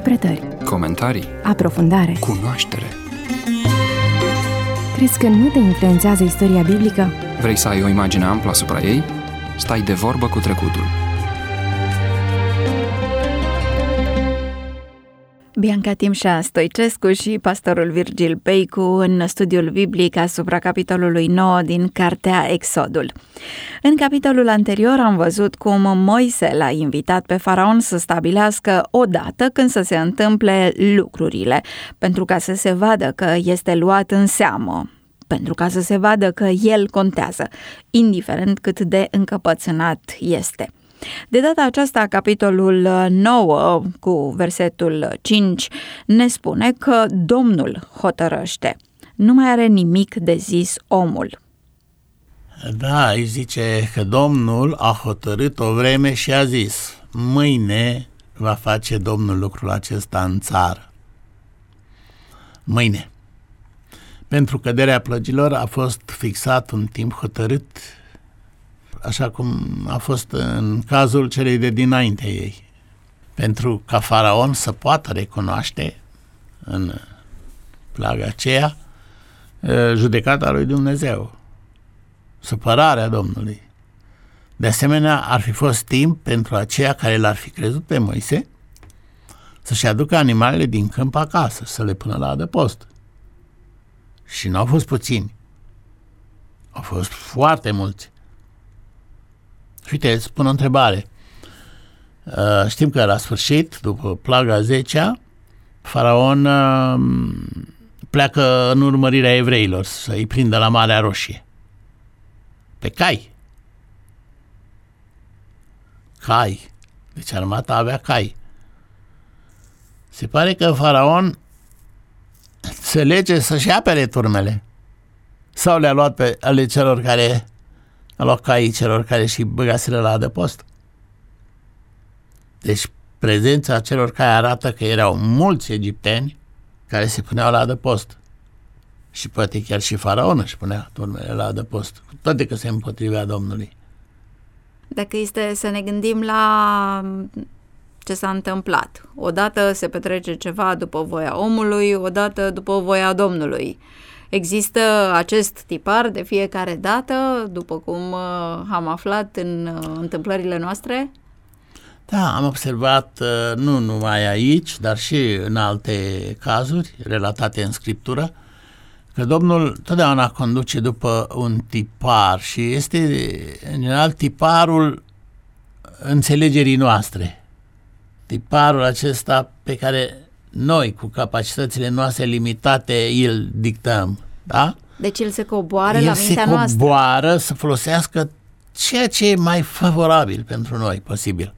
Interpretări, comentarii, aprofundare, cunoaștere. Crezi că nu te influențează istoria biblică? Vrei să ai o imagine amplă asupra ei? Stai de vorbă cu trecutul. Bianca Timșa Stoicescu și pastorul Virgil Peicu în studiul biblic asupra capitolului 9 din Cartea Exodul. În capitolul anterior am văzut cum Moise l-a invitat pe faraon să stabilească o dată când să se întâmple lucrurile, pentru ca să se vadă că este luat în seamă, pentru ca să se vadă că el contează, indiferent cât de încăpățânat este. De data aceasta, capitolul 9, cu versetul 5, ne spune că Domnul hotărăște. Nu mai are nimic de zis omul. Da, îi zice că Domnul a hotărât o vreme și a zis: mâine va face Domnul lucrul acesta în țară. Mâine. Pentru căderea plăgilor a fost fixat un timp hotărât, așa cum a fost în cazul celei de dinainte ei, pentru ca faraon să poată recunoaște în plaga aceea judecata lui Dumnezeu, supărarea Domnului. De asemenea, ar fi fost timp pentru aceia care l-ar fi crezut pe Moise să-și aducă animalele din câmp acasă, să le pună la adăpost. Și nu au fost puțini, au fost foarte mulți. Uite, îți pun o întrebare. Știm că la sfârșit, după plaga 10-a, faraon pleacă în urmărirea evreilor să-i prindă la Marea Roșie. Pe cai. Cai. Deci armata avea cai. Se pare că faraon se lege să-și apere turmele. Sau le-a luat pe ale celor care... a luat caii celor care și băgaseră la adăpost. Deci prezența celor cai arată că erau mulți egipteni care se puneau la adăpost. Și poate chiar și faraon își punea turmele la adăpost, toate că se împotrivea Domnului. Dacă este să ne gândim la ce s-a întâmplat. Odată se petrece ceva după voia omului, odată după voia Domnului. Există acest tipar de fiecare dată, după cum am aflat în întâmplările noastre? Da, am observat nu numai aici, dar și în alte cazuri relatate în Scriptură, că Domnul totdeauna conduce după un tipar și este, în general, tiparul înțelegerii noastre. Tiparul acesta pe care noi, cu capacitățile noastre limitate, îl dictăm, da? Deci el se coboară la mintea noastră. El se coboară să folosească ceea ce e mai favorabil pentru noi posibil.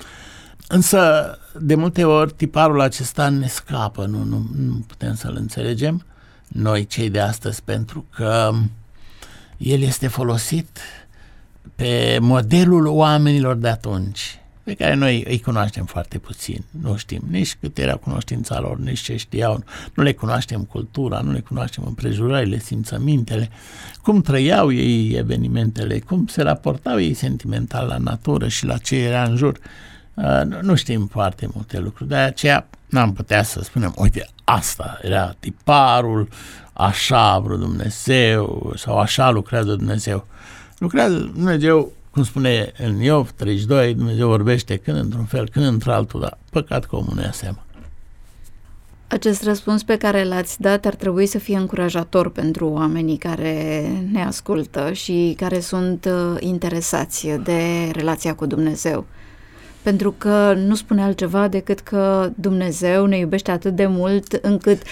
Însă, de multe ori, tiparul acesta ne scapă, nu putem să-l înțelegem noi, cei de astăzi, pentru că el este folosit pe modelul oamenilor de atunci, pe care noi îi cunoaștem foarte puțin. Nu știm nici cât era cunoștința lor, nici ce știau, nu le cunoaștem cultura, nu le cunoaștem împrejurările, simțămintele, cum trăiau ei evenimentele, cum se raportau ei sentimental la natură și la ce era în jur. Nu știm foarte multe lucruri, de aceea n-am putea să spunem, uite, asta era tiparul, așa a vrut Dumnezeu sau așa lucrează Dumnezeu. Lucrează Dumnezeu, cum spune în Iov 32, Dumnezeu vorbește când într-un fel, când într-altul, dar păcat că omul nu ia seama. Acest răspuns pe care l-ați dat ar trebui să fie încurajator pentru oamenii care ne ascultă și care sunt interesați de relația cu Dumnezeu. Pentru că nu spune altceva decât că Dumnezeu ne iubește atât de mult încât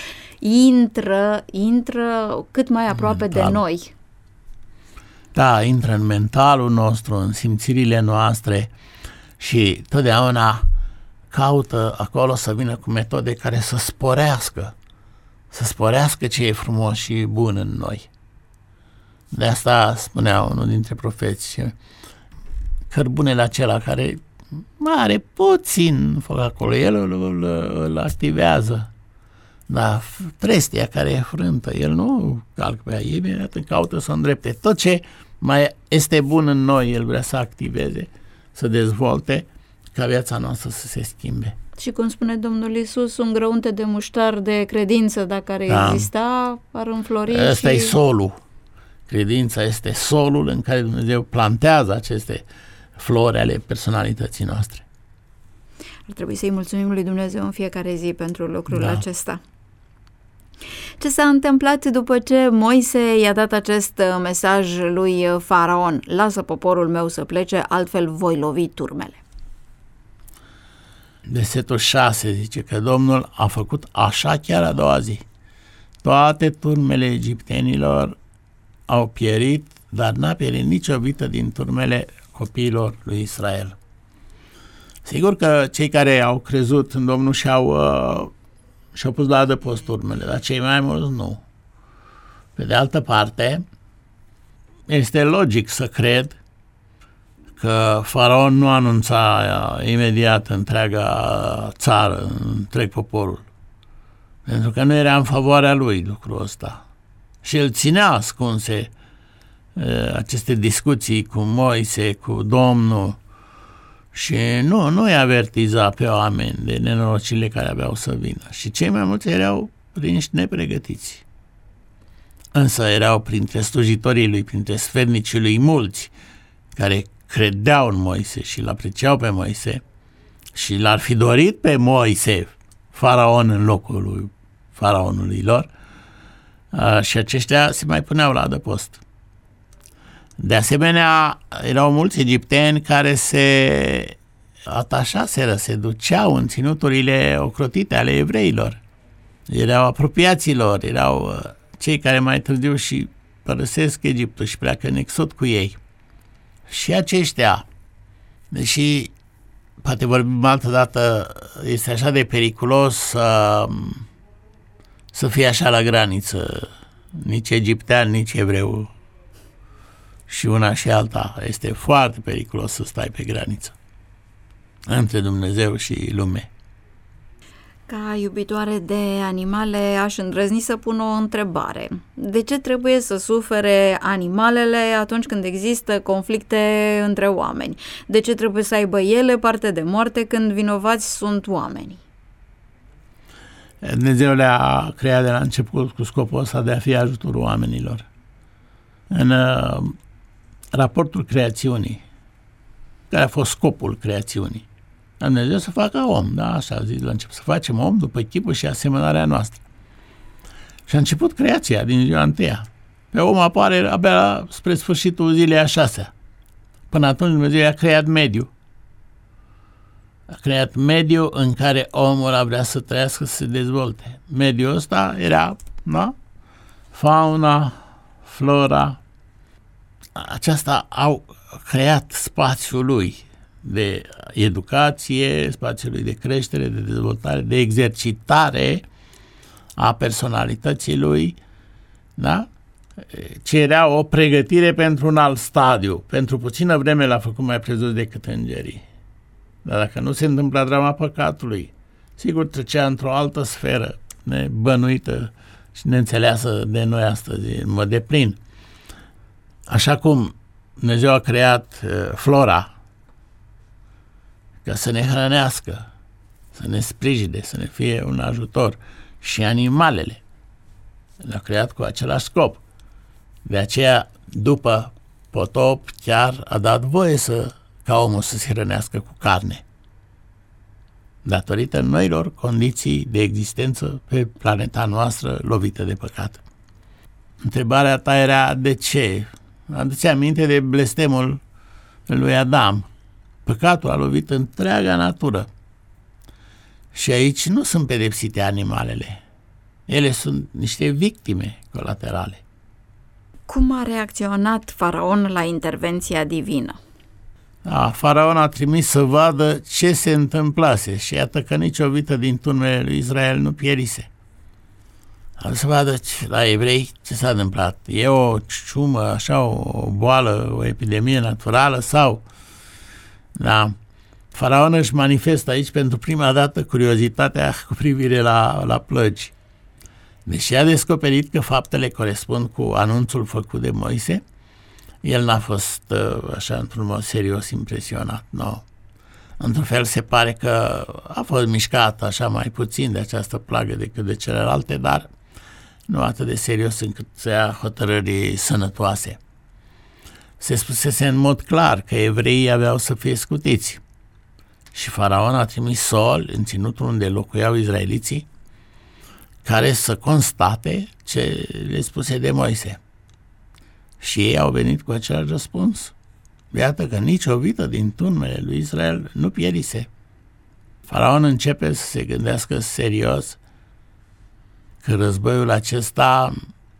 intră cât mai aproape de noi. Da, intră în mentalul nostru, în simțirile noastre și totdeauna caută acolo să vină cu metode care să sporească ce e frumos și bun în noi. De asta spunea unul dintre profeți, cărbunele acela care are puțin foc acolo, el îl activează. Dar trestia care e frântă, el nu calcă pe ea, imediat caută să o îndrepte. Tot ce mai este bun în noi, el vrea să activeze, să dezvolte, ca viața noastră să se schimbe. Și cum spune Domnul Iisus, un grăunte de muștar de credință, dacă ar exista, ar înflori. Ăsta e solul. Credința este solul în care Dumnezeu plantează aceste flori ale personalității noastre. Ar trebui să-i mulțumim lui Dumnezeu în fiecare zi pentru lucrul acesta. Ce s-a întâmplat după ce Moise i-a dat acest mesaj lui Faraon? Lasă poporul meu să plece, altfel voi lovi turmele. Versetul 6 zice că Domnul a făcut așa chiar a doua zi. Toate turmele egiptenilor au pierit, dar n-a pierit nicio vită din turmele copiilor lui Israel. Sigur că cei care au crezut în Domnul și-au pus la adăpost turmele, dar cei mai mulți nu. Pe de altă parte, este logic să cred că Faraon nu anunța imediat întreaga țară, întreg poporul, pentru că nu era în favoarea lui lucrul ăsta. Și el ținea ascunse aceste discuții cu Moise, cu Domnul, și nu îi avertiza pe oameni de nenorocirile care aveau să vină. Și cei mai mulți erau prinși nepregătiți. Însă erau printre slujitorii lui, printre sfernicii lui mulți care credeau în Moise și îl apreciau pe Moise și l-ar fi dorit pe Moise Faraon în locul lui faraonului lor, și aceștia se mai puneau la adăpost. De asemenea, erau mulți egipteni care se atașaseră, se duceau în ținuturile ocrotite ale evreilor. Erau apropiaților, erau cei care mai târziu și părăsesc Egiptul și pleacă în exod cu ei. Și aceștia, deși poate vorbim altă dată, este așa de periculos să fie așa la graniță, nici egiptean, nici evreu, și una și alta. Este foarte periculos să stai pe graniță între Dumnezeu și lume. Ca iubitoare de animale, aș îndrăzni să pun o întrebare. De ce trebuie să sufere animalele atunci când există conflicte între oameni? De ce trebuie să aibă ele parte de moarte când vinovați sunt oamenii? Dumnezeu le-a creat de la început cu scopul ăsta de a fi ajutorul oamenilor. În raportul creațiunii, care a fost scopul creațiunii, Dumnezeu să facă om, da, așa a zis la început, să facem om după chipul și asemănarea noastră. Și a început creația din ziua întâia. Pe om apare abia spre sfârșitul zilei a 6-a. Până atunci Dumnezeu a creat mediul. A creat mediul în care omul a vrea să trăiască, să se dezvolte. Mediul ăsta era, da? Fauna, flora. Aceasta au creat spațiul lui de educație, spațiul lui de creștere, de dezvoltare, de exercitare a personalității lui, da? Ce era o pregătire pentru un alt stadiu. Pentru puțină vreme l-a făcut mai presus decât îngerii. Dar dacă nu se întâmpla drama păcatului, sigur trecea într-o altă sferă nebănuită și neînțeleasă de noi astăzi, în mod deplin. Așa cum Dumnezeu a creat flora ca să ne hrănească, să ne sprijine, să ne fie un ajutor, și animalele le-a creat cu același scop. De aceea, după potop, chiar a dat voie ca omul să se hrănească cu carne, datorită noilor condiții de existență pe planeta noastră lovită de păcat. Întrebarea ta era de ce? Aduți aminte de blestemul lui Adam. Păcatul a lovit întreaga natură. Și aici nu sunt pedepsite animalele. Ele sunt niște victime colaterale. Cum a reacționat Faraon la intervenția divină? Faraon a trimis să vadă ce se întâmplase și iată că nicio vită din turmele lui Israel nu pierise. A să vadă la evrei ce s-a întâmplat. E o ciumă, așa, o boală, o epidemie naturală sau... Da. Faraon își manifestă aici pentru prima dată curiozitatea cu privire la plăgi. Deși a descoperit că faptele corespund cu anunțul făcut de Moise, el n-a fost așa într-un mod serios impresionat. No. într-un fel se pare că a fost mișcat așa mai puțin de această plagă decât de celelalte, dar nu atât de serios încât să ia hotărâri sănătoase. Se spusese în mod clar că evreii aveau să fie scutiți și Faraon a trimis sol în ținutul unde locuiau izraeliții, care să constate ce le spuse de Moise. Și ei au venit cu același răspuns. Iată că nici o vită din turmele lui Israel nu pierise. Faraon începe să se gândească serios că războiul acesta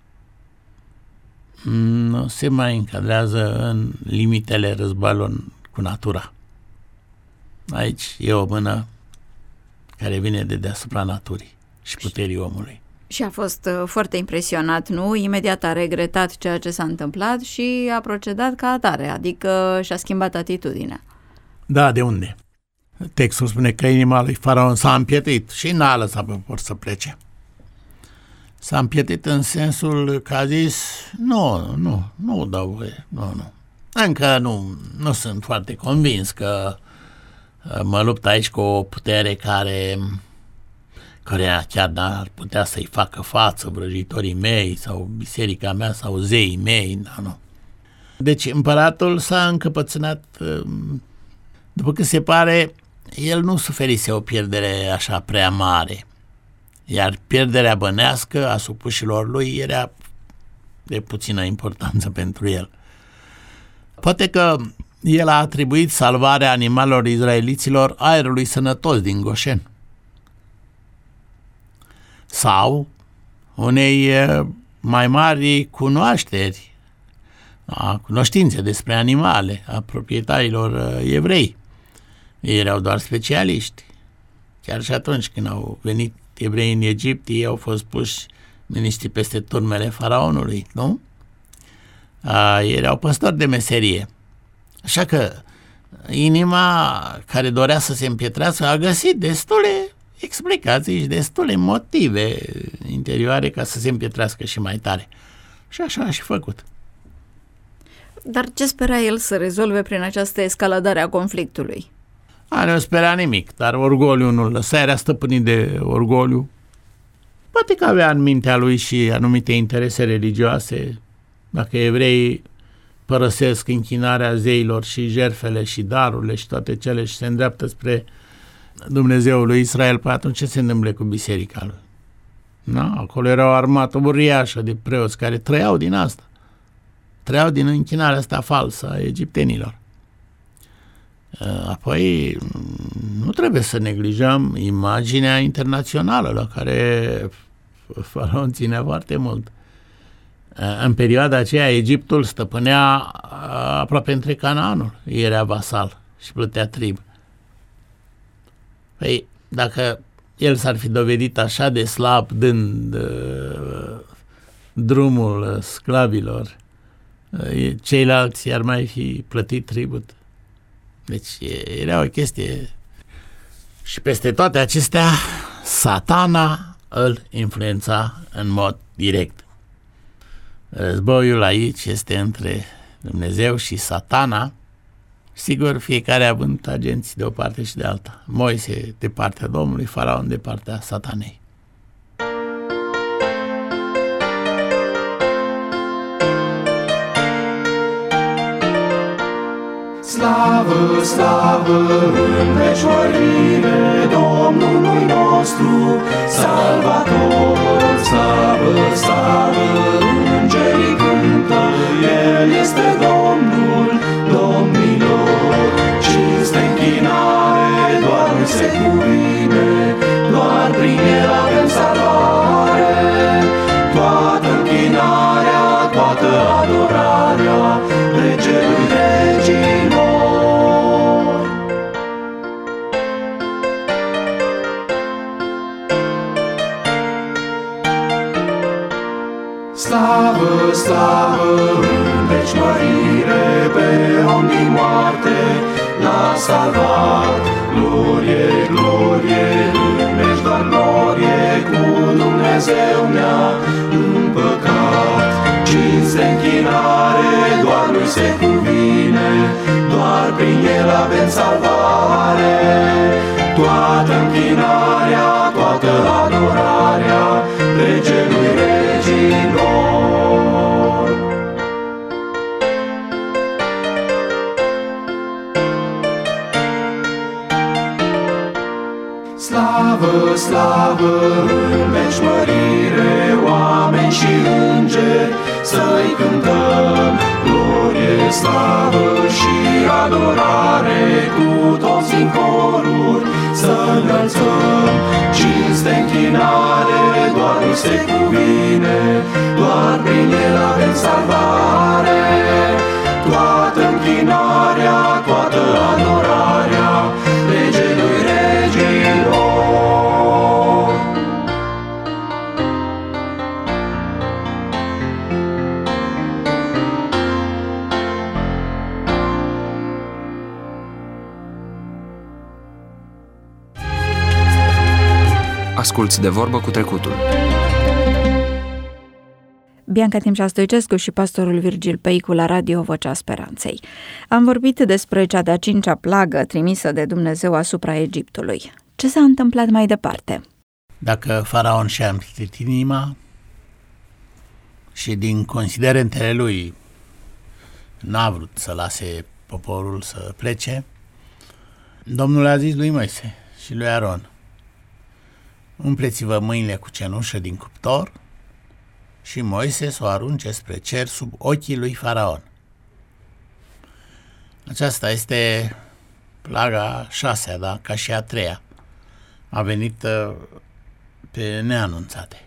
nu se mai încadrează în limitele războiului cu natura. Aici e o mână care vine de deasupra naturii și puterii omului. Și a fost foarte impresionat, nu? Imediat a regretat ceea ce s-a întâmplat și a procedat ca atare, adică și-a schimbat atitudinea. Da, de unde? Textul spune că inima lui Faraon s-a împietit și n-a lăsat pe popor să plece. S-a împietit în sensul că a zis, nu dau voie, nu. Încă nu sunt foarte convins că mă lupt aici cu o putere care chiar n-ar putea să-i facă față vrăjitorii mei sau biserica mea sau zeii mei, nu. Deci împăratul s-a încăpățânat, după cât se pare, el nu suferise o pierdere așa prea mare, iar pierderea bănească a supușilor lui era de puțină importanță pentru el. Poate că el a atribuit salvarea animalelor izraeliților aerului sănătos din Goșen sau unei mai mari cunoștințe despre animale a proprietarilor evrei. Ei erau doar specialiști. Chiar și atunci când au venit evrei în Egipt, ei au fost puși miniștri peste turmele faraonului, nu? Ei erau păstori de meserie. Așa că inima care dorea să se împietrească a găsit destule explicații și destule motive interioare ca să se împietrească și mai tare. Și așa a și făcut. Dar ce spera el să rezolve prin această escaladare a conflictului? Nu spera nimic, dar orgoliul nu-l lăsa, era stăpânit de orgoliu. Poate că avea în mintea lui și anumite interese religioase. Dacă evreii părăsesc închinarea zeilor și jertfele și darurile și toate cele și se îndreaptă spre Dumnezeul lui Israel, păi atunci ce se întâmplă cu biserica lui? Acolo era o armată uriașă de preoți care trăiau din asta. Trăiau din închinarea asta falsă a egiptenilor. Apoi nu trebuie să neglijăm imaginea internațională la care Faraon ținea foarte mult. În perioada aceea Egiptul stăpânea aproape între Canaanul, era vasal și plătea trib. Păi dacă el s-ar fi dovedit așa de slab dând drumul sclavilor, ceilalți ar mai fi plătit tribut. Deci era o chestie. Și peste toate acestea, Satana îl influența în mod direct. Războiul aici este între Dumnezeu și Satana, sigur fiecare având agenți de o parte și de alta. Moise de partea Domnului, Faraon de partea Satanei. Slavă, slavă, în veșmărire Domnului nostru, Salvatorul, slavă, slavă, îngerii cântă, El este Domnul domnilor. Cinste, închinare, doar lui se cuvine, doar prin El avem salvare. Toată închinarea, toată adorarea, Regelui regilor. Slavă, slavă, în veci mărire, pe om din moarte l-a salvat. Glorie, glorie, în veci doar glorie, cu Dumnezeu ne-a împăcat. Cinste, închinare, doar lui se cuvine, doar prin El avem salvare. toată închinarea, toată adorarea Regelui regilor. Slavă, slavă, în veci mărire, oameni și îngeri, să-i cântăm glorie, slavă și adorare, cu toți în coruri să înălțăm cinste, închinare, doar nu se cuvine, doar prin el avem salvare. Toată închinarea, toată adorarea Regelui regilor. Asculți De Vorbă cu Trecutul. Bianca Timșa Stoicescu și pastorul Virgil Peicu la Radio Vocea Speranței. Am vorbit despre cea de-a 5-a plagă trimisă de Dumnezeu asupra Egiptului. Ce s-a întâmplat mai departe? Dacă faraon și-a împlitit inima și din considerentele lui n-a vrut să lase poporul să plece, Domnul a zis lui Moise și lui Aron: umpleți-vă mâinile cu cenușă din cuptor și Moise să o arunce spre cer sub ochii lui faraon. Aceasta este plaga 6-a, da? Ca și a 3-a. A venit pe neanunțate.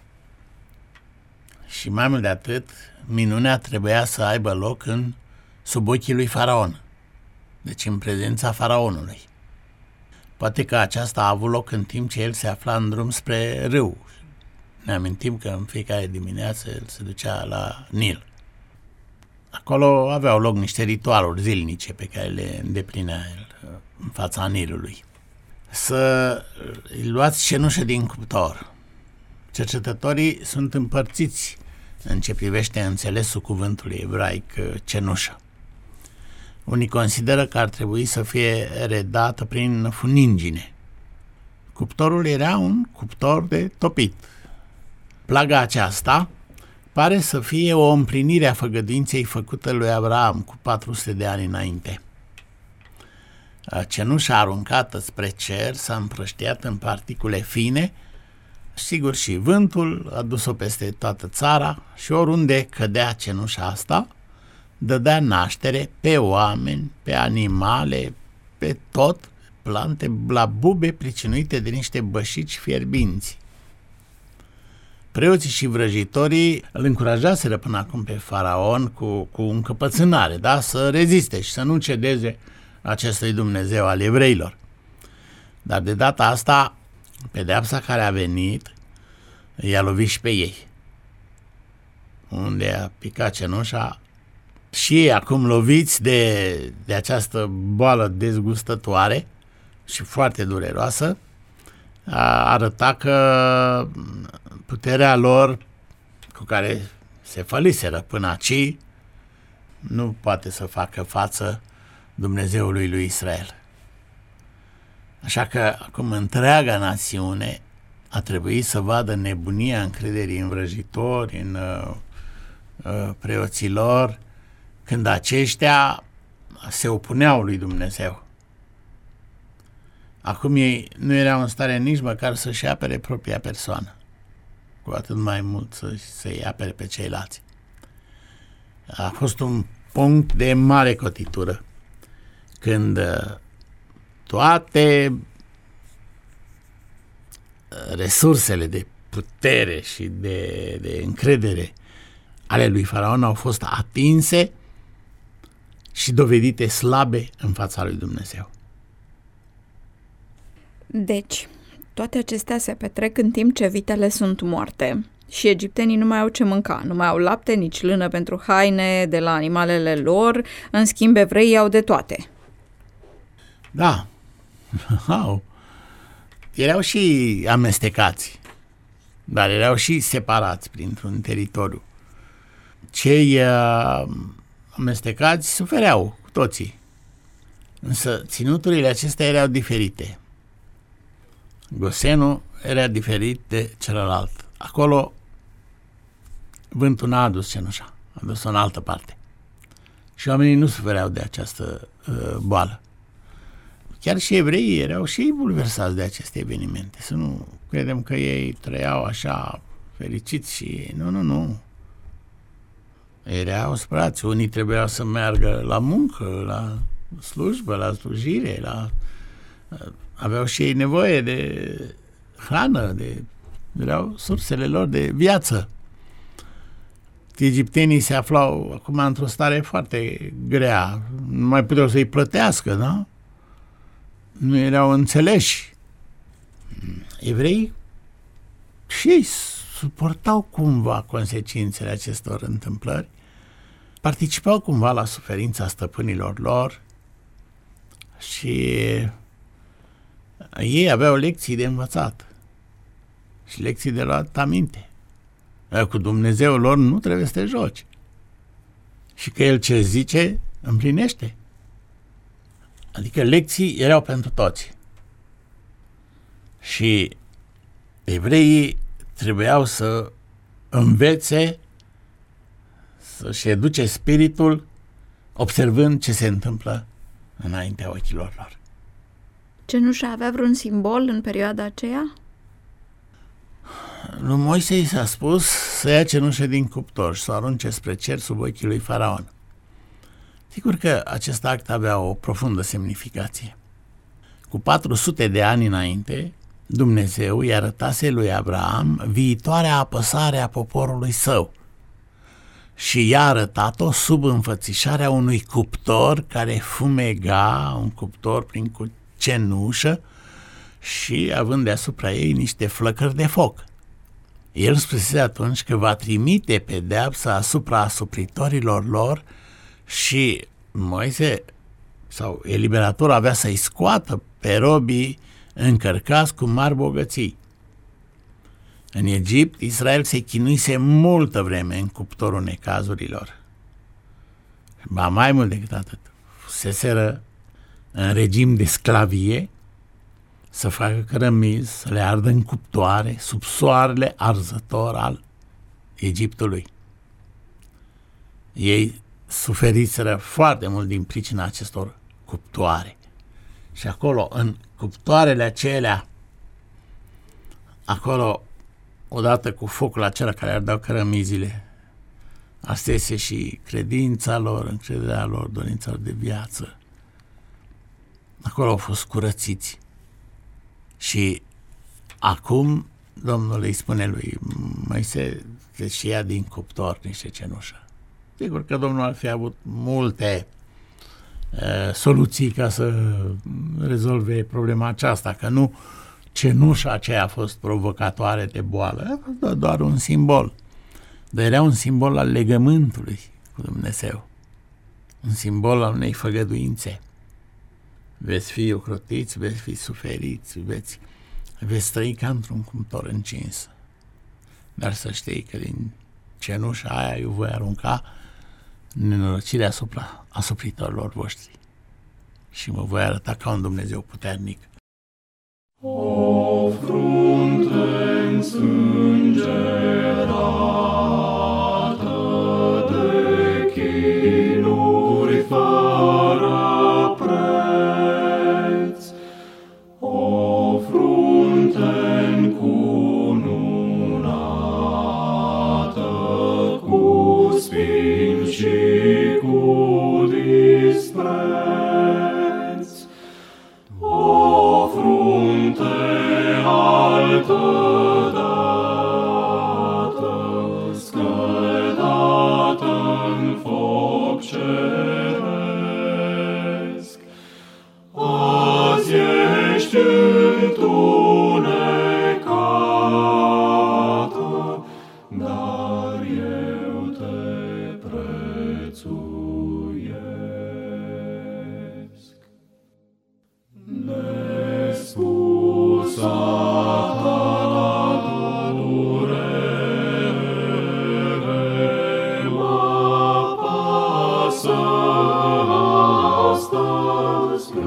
Și mai mult de atât, minunea trebuia să aibă loc sub ochii lui faraon. Deci în prezența faraonului. Poate că aceasta a avut loc în timp ce el se afla în drum spre râu. Ne amintim că în fiecare dimineață el se ducea la Nil. Acolo aveau loc niște ritualuri zilnice pe care le îndeplinea el în fața Nilului. Să luați cenușă din cuptor. Cercetătorii sunt împărțiți în ce privește înțelesul cuvântului ebraic cenușă. Unii consideră că ar trebui să fie redată prin funingine. Cuptorul era un cuptor de topit. Plaga aceasta pare să fie o împlinire a făgăduinței făcută lui Abraham cu 400 de ani înainte. Cenușa aruncată spre cer s-a împrăștiat în particule fine, sigur și vântul a dus-o peste toată țara și oriunde cădea cenușa asta, dădea naștere pe oameni, pe animale, pe tot, plante, la bube pricinuite de niște bășici fierbinți. Preoții și vrăjitorii îl încurajaseră până acum pe faraon cu încăpățânare, da? Să reziste și să nu cedeze acestui Dumnezeu al evreilor. Dar de data asta, pedeapsa care a venit i-a lovit și pe ei. Unde a picat cenușa, și ei acum loviți de această boală dezgustătoare și foarte dureroasă, arăta că puterea lor cu care se făliseră până aici nu poate să facă față Dumnezeului lui Israel. Așa că acum întreaga națiune a trebuit să vadă nebunia încrederii în vrăjitori, în preoții lor, când aceștia se opuneau lui Dumnezeu. Acum ei nu erau în stare nici măcar să-și apere propria persoană, cu atât mai mult să-i apere pe ceilalți. A fost un punct de mare cotitură, când toate resursele de putere și de încredere ale lui faraon au fost atinse și dovedite slabe în fața lui Dumnezeu. Deci, toate acestea se petrec în timp ce vitele sunt moarte și egiptenii nu mai au ce mânca, nu mai au lapte, nici lână pentru haine de la animalele lor, în schimb evreii au de toate. Da, erau și amestecați, dar erau și separați printr-un teritoriu. Cei amestecați sufereau cu toții, Însă ținuturile acestea erau diferite. Gosenul era diferit de celălalt. Acolo vântul n-a adus cenușa, a dus-o în altă parte. Și oamenii nu sufereau de această boală. Chiar și evreii erau și ei bulversați de aceste evenimente. Să nu credem că ei trăiau așa fericiți și nu. Erau spărați. Unii trebuiau să meargă la muncă, la slujbă, la slujire, aveau și ei nevoie de hrană, erau sursele lor de viață. Egiptenii se aflau acum într-o stare foarte grea, nu mai puteau să-i plătească, da? Nu erau înțeleși. Evreii și ei suportau cumva consecințele acestor întâmplări, participau cumva la suferința stăpânilor lor și ei aveau lecții de învățat și lecții de luat aminte. Cu Dumnezeul lor nu trebuie să te joci. Și că El ce zice, împlinește. Adică lecții erau pentru toți. Și evreii trebuiau să învețe, să-și educe spiritul, observând ce se întâmplă înaintea ochilor lor. Cenușa avea vreun simbol în perioada aceea? Lui Moise i s-a spus să ia cenușă din cuptor și să o arunce spre cer sub ochii lui Faraon. Sigur că acest act avea o profundă semnificație. Cu 400 de ani înainte, Dumnezeu i-a arătase lui Abraham viitoarea apăsare a poporului său și i-a arătat-o sub înfățișarea unui cuptor care fumega, un cuptor plin cu cenușă și având deasupra ei niște flăcări de foc. El spusese atunci că va trimite pedeapsa asupra asupritorilor lor și Moise sau eliberatorul avea să-i scoată pe robii încărcați cu mari bogății. În Egipt, Israel se chinuise multă vreme în cuptorul necazurilor. Ba mai mult decât atât, fuseseră în regim de sclavie, să facă cărămizi, să le ardă în cuptoare, sub soarele arzător al Egiptului. Ei suferiseră foarte mult din pricina acestor cuptoare. Și acolo, în cuptoarele acelea, acolo, odată cu focul acela care ardau cărămizile, astese și credința lor, încrederea lor, dorința lor de viață. Acolo au fost curățiți. Și acum Domnul îi spune lui Moise să-și ia din cuptor niște cenușă. Sigur că Domnul ar fi avut multe soluții ca să rezolve problema aceasta, că nu cenușa aceea a fost provocatoare de boală, a fost doar un simbol. Dar era un simbol al legământului cu Dumnezeu, un simbol al unei făgăduințe. Veți fi ocrotiți, veți fi suferiți, veți trăi ca într-un cuptor încins. Dar să știi că din cenușa aia eu voi arunca nenorocirea asupra asupritorilor voștri și mă voi arăta ca un Dumnezeu puternic. O frunte însângerată de chinuri fără preț, o frunte încununată cu spini și cu dispreț, o frunte altădată, scăldată în foc ceresc, azi ești întunecată, dar eu te prețuiesc. Nespusată durere mă pasă astăzi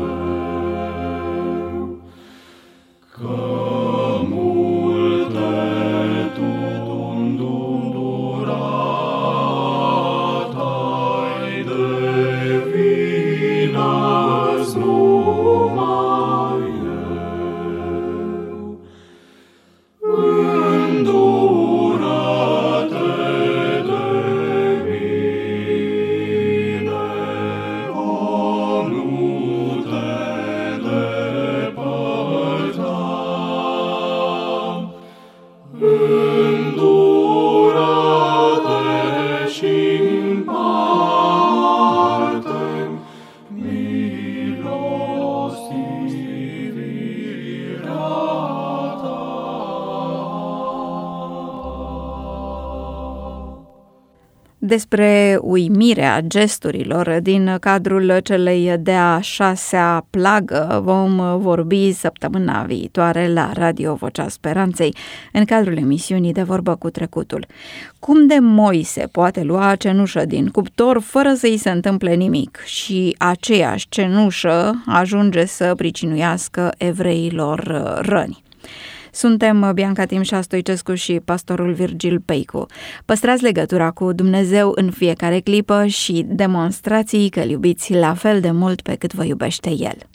Despre uimirea gesturilor din cadrul celei de-a 6-a plagă vom vorbi săptămâna viitoare la Radio Vocea Speranței, în cadrul emisiunii De Vorbă cu Trecutul. Cum de moi se poate lua cenușă din cuptor fără să-i se întâmple nimic și aceeași cenușă ajunge să pricinuiască evreilor răni? Suntem Bianca Timșa Stoicescu și pastorul Virgil Peicu. Păstrați legătura cu Dumnezeu în fiecare clipă și demonstrați că îl iubiți la fel de mult pe cât vă iubește El.